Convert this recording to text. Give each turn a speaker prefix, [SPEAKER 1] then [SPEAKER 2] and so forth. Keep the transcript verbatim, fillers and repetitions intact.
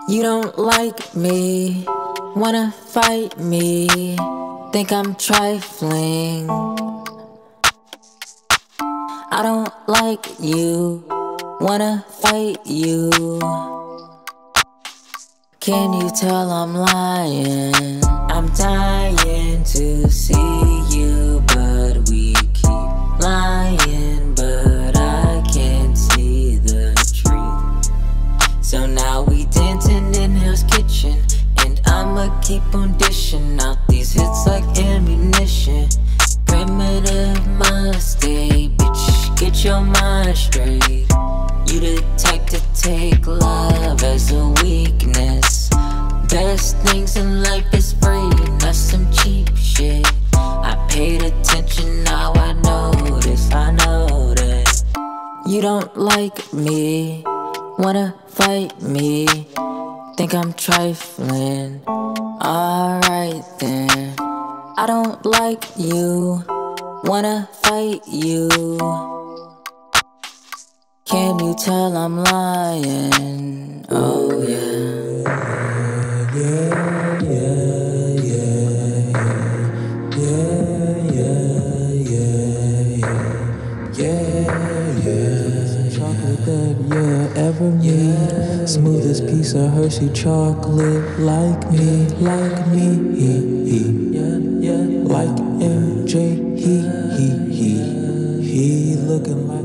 [SPEAKER 1] You don't like me, wanna fight me, think I'm trifling. I don't like you, wanna fight you. Can you tell I'm lying? I'm dying to see you, but we keep lying, but I can't see the truth. So now we dancing in Hell's Kitchen, and I'ma keep on dishing out these hits like ammunition. Primitive mistake, bitch, get your mind straight. You the type to take love as a weakness. Best things in life is free, not some cheap shit. I paid attention, now I notice, I know that you don't like me, wanna fight me, think I'm trifling. Alright then, I don't like you, wanna fight you. Can you tell I'm lying? Oh yeah.
[SPEAKER 2] Yeah, yeah, yeah, yeah, yeah, yeah, yeah, yeah. Chocolate that you ever need. Smoothest piece of Hershey chocolate, like me, like me, he, he, yeah, yeah, like M J, he, he, he, he looking like